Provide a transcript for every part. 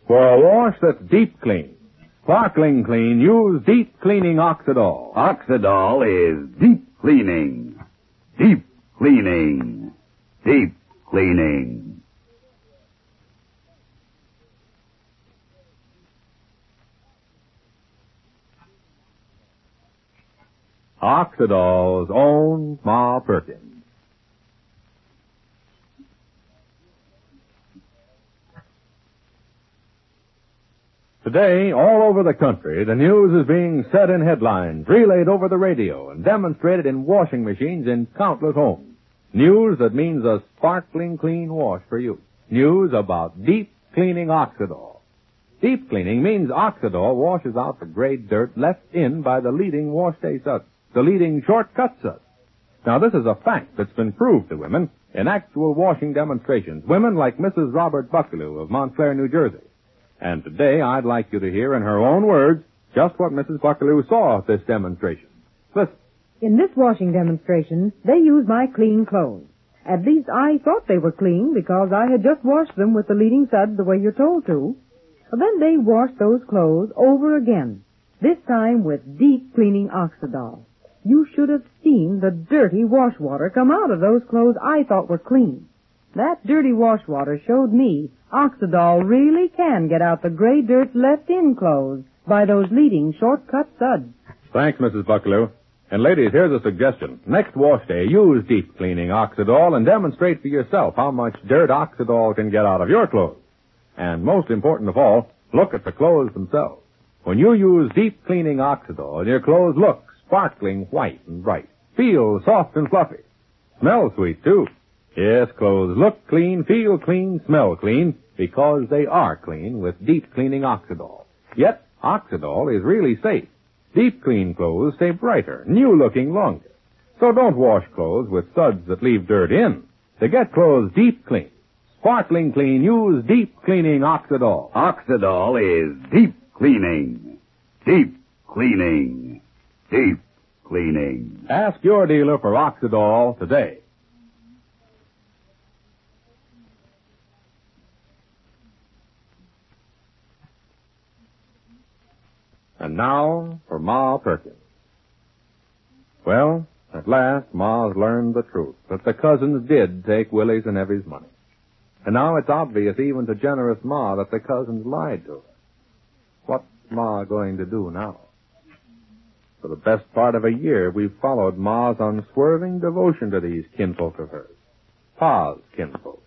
For a wash that's deep clean, sparkling clean, use Deep Cleaning Oxidol. Oxidol is deep cleaning. Deep cleaning. Deep cleaning. Oxidol's own Ma Perkins. Today, all over the country, the news is being said in headlines, relayed over the radio, and demonstrated in washing machines in countless homes. News that means a sparkling clean wash for you. News about Deep Cleaning Oxidol. Deep cleaning means Oxidol washes out the gray dirt left in by the leading wash day suds, the leading shortcut suds. Now, this is a fact that's been proved to women in actual washing demonstrations. Women like Mrs. Robert Buckaloo of Montclair, New Jersey. And today, I'd like you to hear in her own words just what Mrs. Buckaloo saw at this demonstration. Listen. In this washing demonstration, they used my clean clothes. At least I thought they were clean because I had just washed them with the leading suds the way you're told to. Well, then they washed those clothes over again, this time with Deep Cleaning Oxidol. You should have seen the dirty wash water come out of those clothes I thought were clean. That dirty wash water showed me Oxidol really can get out the gray dirt left in clothes by those leading shortcut suds. Thanks, Mrs. Buckaloo. And ladies, here's a suggestion. Next wash day, use Deep Cleaning Oxidol and demonstrate for yourself how much dirt Oxidol can get out of your clothes. And most important of all, look at the clothes themselves. When you use Deep Cleaning Oxidol, your clothes look sparkling white and bright, feel soft and fluffy, smell sweet too. Yes, clothes look clean, feel clean, smell clean, because they are clean with Deep Cleaning Oxidol. Yet, Oxidol is really safe. Deep clean clothes stay brighter, new-looking longer. So don't wash clothes with suds that leave dirt in. To get clothes deep clean, sparkling clean, use Deep Cleaning Oxidol. Oxidol is deep cleaning. Deep cleaning. Deep cleaning. Ask your dealer for Oxidol today. And now for Ma Perkins. Well, at last, Ma's learned the truth, that the cousins did take Willie's and Evie's money. And now it's obvious even to generous Ma that the cousins lied to her. What's Ma going to do now? For the best part of a year, we've followed Ma's unswerving devotion to these kinfolk of hers. Pa's kinfolk.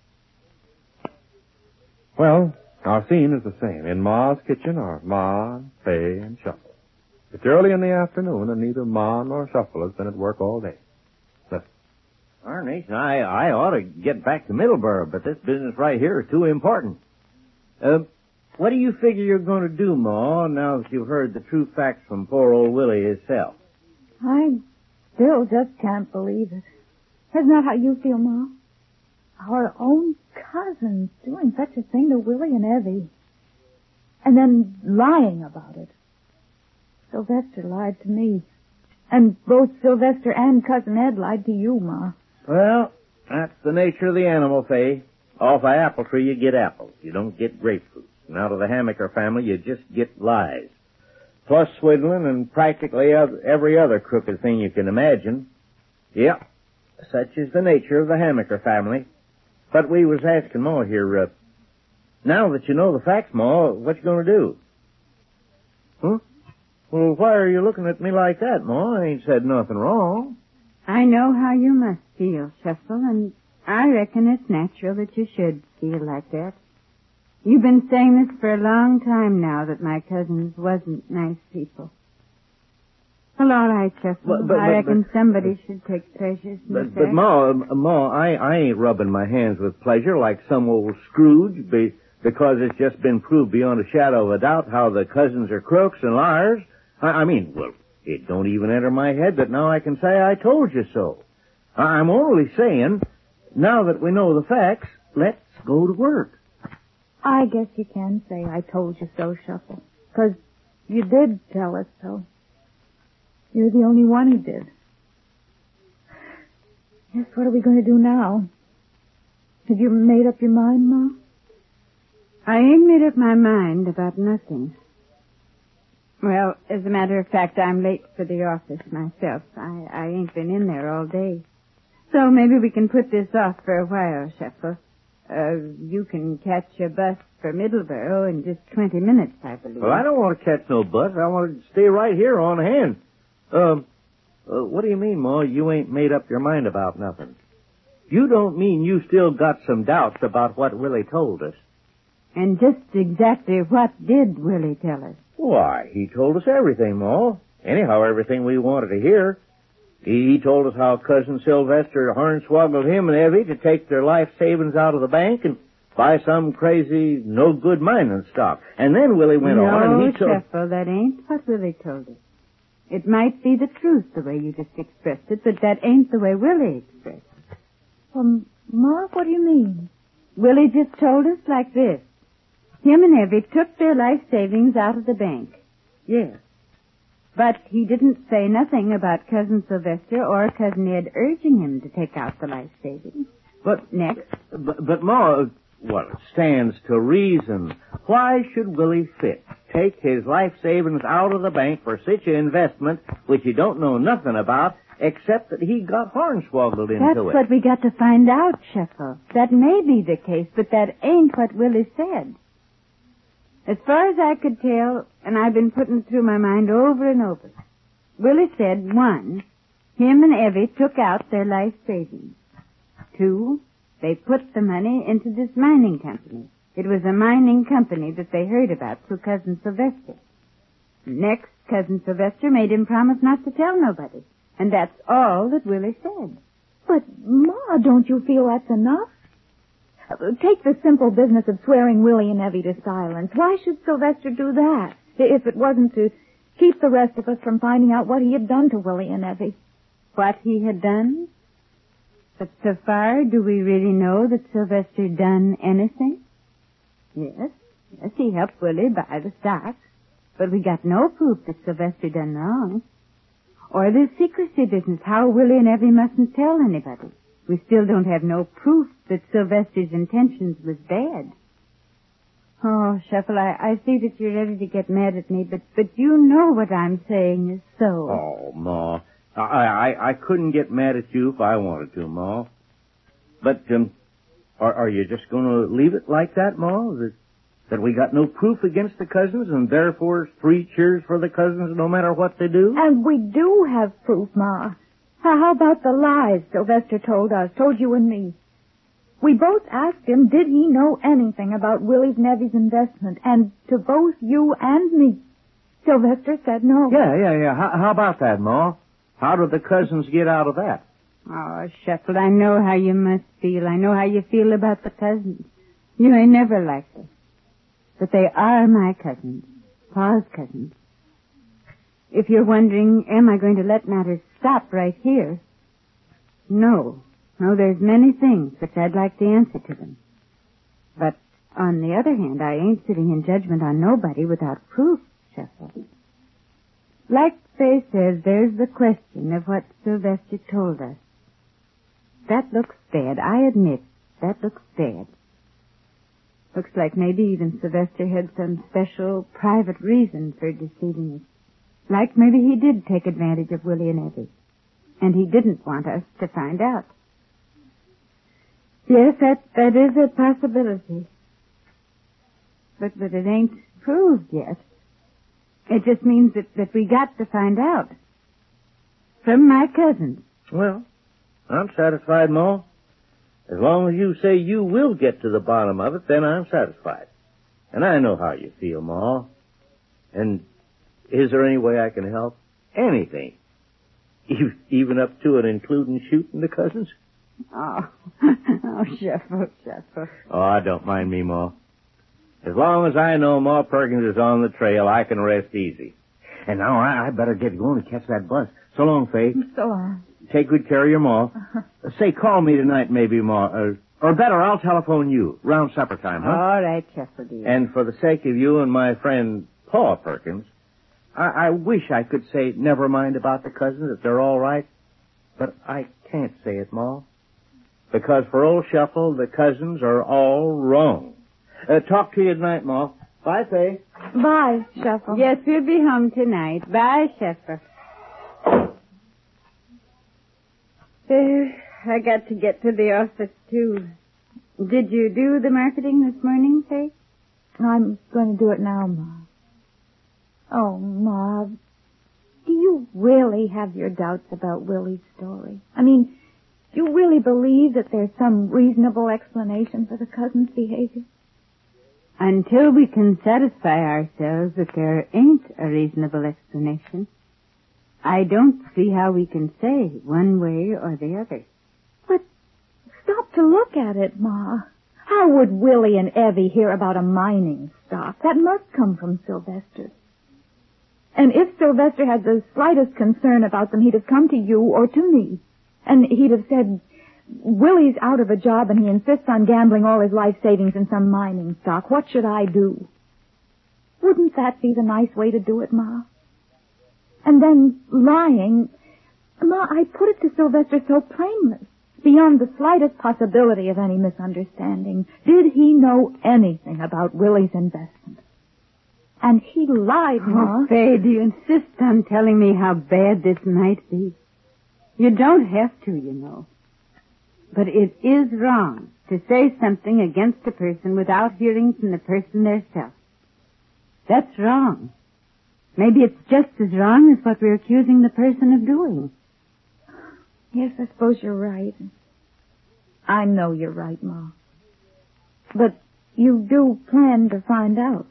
Well, our scene is the same. In Ma's kitchen are Ma, Fay, and Shuffle. It's early in the afternoon, and neither Ma nor Shuffle has been at work all day. Listen. Darnation, I ought to get back to Middleborough, but this business right here is too important. What do you figure you're going to do, Ma, now that you've heard the true facts from poor old Willie himself? I still just can't believe it. Isn't that how you feel, Ma? Our own cousins doing such a thing to Willie and Evie. And then lying about it. Sylvester lied to me. And both Sylvester and Cousin Ed lied to you, Ma. Well, that's the nature of the animal, Fay. Off an apple tree you get apples. You don't get grapefruits. And out of the Hammaker family you just get lies. Plus swindling and practically every other crooked thing you can imagine. Yep, such is the nature of the Hammaker family. But we was asking Ma here, now that you know the facts, Ma, what you gonna do? Huh? Well, why are you looking at me like that, Ma? I ain't said nothing wrong. I know how you must feel, Shuffle, and I reckon it's natural that you should feel like that. You've been saying this for a long time now, that my cousins wasn't nice people. Well, all right, Shuffle. I reckon somebody should take pleasure in the fact. But Ma, I ain't rubbing my hands with pleasure like some old Scrooge because it's just been proved beyond a shadow of a doubt how the cousins are crooks and liars. I mean, well, it don't even enter my head that now I can say I told you so. I'm only saying, now that we know the facts, let's go to work. I guess you can say I told you so, Shuffle. 'Cause you did tell us so. You're the only one who did. Yes, what are we going to do now? Have you made up your mind, Ma? I ain't made up my mind about nothing. Well, as a matter of fact, I'm late for the office myself. I ain't been in there all day. So maybe we can put this off for a while, Scheffel. You can catch a bus for Middleborough in just 20 minutes, I believe. Well, I don't want to catch no bus. I want to stay right here on hand. What do you mean, Ma? You ain't made up your mind about nothing. You don't mean you still got some doubts about what Willie told us. And just exactly what did Willie tell us? Why, he told us everything, Ma. Anyhow, everything we wanted to hear. He told us how Cousin Sylvester hornswoggled him and Evie to take their life savings out of the bank and buy some crazy, no-good mining stock. And then Willie went on and he told... No, Scheffel, that ain't what Willie told us. It might be the truth the way you just expressed it, but that ain't the way Willie expressed it. Well, Ma, what do you mean? Willie just told us like this. Him and Evie took their life savings out of the bank. Yes. But he didn't say nothing about Cousin Sylvester or Cousin Ed urging him to take out the life savings. But next. But Ma, well, it stands to reason. Why should Willie Fitz take his life savings out of the bank for such an investment which he don't know nothing about, except that he got hornswoggled into That's it? what we got to find out, Scheffel. That may be the case, but that ain't what Willie said. As far as I could tell, and I've been putting it through my mind over and over, Willie said, 1, him and Evie took out their life savings. 2, they put the money into this mining company. It was a mining company that they heard about through Cousin Sylvester. Next, Cousin Sylvester made him promise not to tell nobody. And that's all that Willie said. But, Ma, don't you feel that's enough? Take the simple business of swearing Willie and Evie to silence. Why should Sylvester do that, if it wasn't to keep the rest of us from finding out what he had done to Willie and Evie? What he had done? But so far, do we really know that Sylvester done anything? Yes, he helped Willie buy the stock. But we got no proof that Sylvester done wrong. Or the secrecy business, how Willie and Evie mustn't tell anybody. We still don't have no proof that Sylvester's intentions was bad. Oh, Scheffel, I see that you're ready to get mad at me, but you know what I'm saying is so. Oh, Ma, I couldn't get mad at you if I wanted to, Ma. But, are you just going to leave it like that, Ma? That we got no proof against the cousins, and therefore 3 cheers for the cousins no matter what they do? And we do have proof, Ma. How about the lies Sylvester told you and me? We both asked him, did he know anything about Willie's and Evie's investment? And to both you and me, Sylvester said no. Yeah. How about that, Ma? How did the cousins get out of that? Oh, Scheffel, I know how you must feel. I know how you feel about the cousins. You ain't never liked them. But they are my cousins. Pa's cousins. If you're wondering, am I going to let matters stop right here? No, there's many things which I'd like to answer to them. But, on the other hand, I ain't sitting in judgment on nobody without proof, Scheffel. Like Fay says, there's the question of what Sylvester told us. That looks bad, I admit. That looks bad. Looks like maybe even Sylvester had some special, private reason for deceiving us. Like maybe he did take advantage of Willie and Evie. And he didn't want us to find out. Yes, that is a possibility. But it ain't proved yet. It just means that we got to find out. From my cousins. Well, I'm satisfied, Ma. As long as you say you will get to the bottom of it, then I'm satisfied. And I know how you feel, Ma. And is there any way I can help? Anything. Even up to and including shooting the cousins? Oh, Scheffel. Oh, I don't mind me, Ma. As long as I know Ma Perkins is on the trail, I can rest easy. And now I better get going to catch that bus. So long, Faye. So long. Take good care of your Ma. Say, call me tonight, maybe, Ma. Or better, I'll telephone you. Round supper time, huh? All right, Scheffel, dear. And for the sake of you and my friend Pa Perkins, I wish I could say never mind about the cousins, that they're all right. But I can't say it, Ma. Because for old Scheffel, the cousins are all wrong. Talk to you tonight, Ma. Bye, Faye. Bye, Shuffle. Yes, we'll be home tonight. Bye, Sheffer. I got to get to the office, too. Did you do the marketing this morning, Faye? I'm going to do it now, Ma. Oh, Ma, do you really have your doubts about Willie's story? I mean, do you really believe that there's some reasonable explanation for the cousin's behavior? Until we can satisfy ourselves that there ain't a reasonable explanation, I don't see how we can say one way or the other. But stop to look at it, Ma. How would Willie and Evie hear about a mining stock? That must come from Sylvester. And if Sylvester had the slightest concern about them, he'd have come to you or to me. And he'd have said, Willie's out of a job and he insists on gambling all his life savings in some mining stock. What should I do? Wouldn't that be the nice way to do it, Ma? And then lying, Ma, I put it to Sylvester so plainly, beyond the slightest possibility of any misunderstanding. Did he know anything about Willie's investment? And he lied, Ma. Oh, Faye, do you insist on telling me how bad this might be? You don't have to, you know. But it is wrong to say something against a person without hearing from the person themselves. That's wrong. Maybe it's just as wrong as what we're accusing the person of doing. Yes, I suppose you're right. I know you're right, Ma. But you do plan to find out.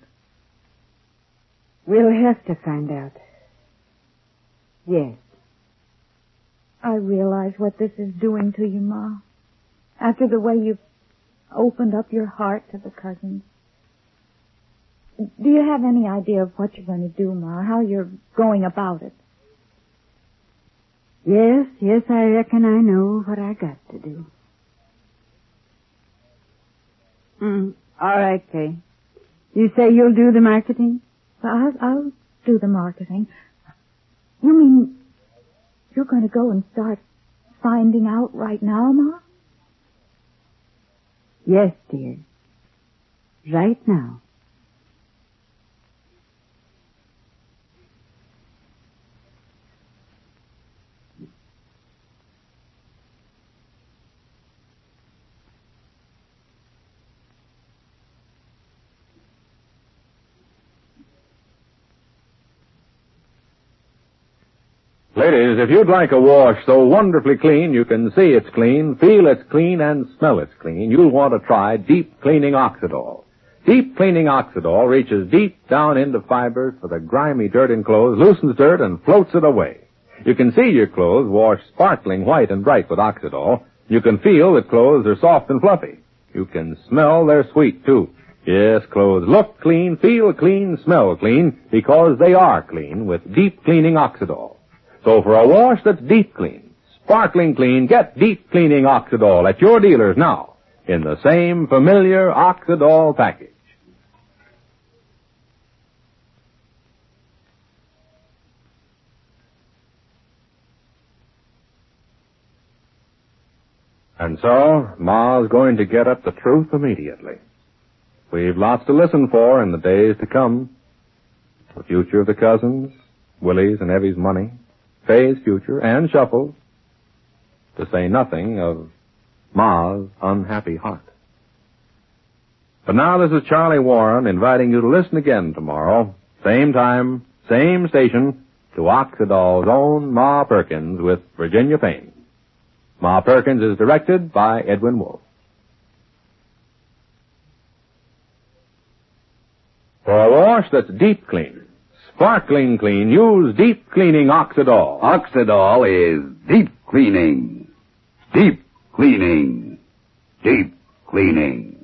We'll have to find out. Yes. I realize what this is doing to you, Ma. After the way you've opened up your heart to the cousins. Do you have any idea of what you're going to do, Ma? How you're going about it? Yes, I reckon I know what I got to do. All right, Faye. You say you'll do the marketing? I'll do the marketing. You mean you're going to go and start finding out right now, Ma? Yes, dear. Right now. Ladies, if you'd like a wash so wonderfully clean you can see it's clean, feel it's clean, and smell it's clean, you'll want to try Deep Cleaning Oxidol. Deep Cleaning Oxidol reaches deep down into fibers for the grimy dirt in clothes, loosens dirt, and floats it away. You can see your clothes washed sparkling white and bright with Oxidol. You can feel that clothes are soft and fluffy. You can smell they're sweet, too. Yes, clothes look clean, feel clean, smell clean, because they are clean with Deep Cleaning Oxidol. So for a wash that's deep clean, sparkling clean, get Deep Cleaning Oxidol at your dealers now in the same familiar Oxidol package. And so, Ma's going to get at the truth immediately. We've lots to listen for in the days to come. The future of the cousins, Willie's and Evie's money, Faye's future, and Shuffle's, to say nothing of Ma's unhappy heart. But now this is Charlie Warren inviting you to listen again tomorrow, same time, same station, to Oxidol's own Ma Perkins with Virginia Payne. Ma Perkins is directed by Edwin Wolfe. For a wash that's deep clean, sparkling clean, use Deep Cleaning Oxidol. Oxidol is deep cleaning. Deep cleaning. Deep cleaning.